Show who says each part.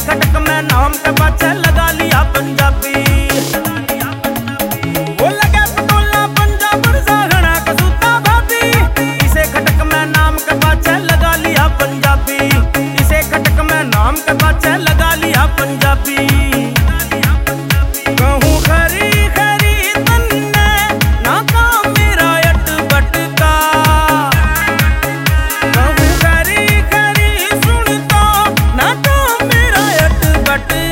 Speaker 1: खटक में नाम के पाछे लगा लिया पंजाबी। वो लगे पटोला पंजाब सागना कसूता भाभी, इसे खटक में नाम के पाछे लगा लिया पंजाबी। इसे खटक में नाम के पाछे लगा लिया पंजाबी। कहूँ खरी खरी तन्ने ना काम मेरा अट बटका, कहूँ खरी खरी सुन तो ना काम मेरा अट बटका।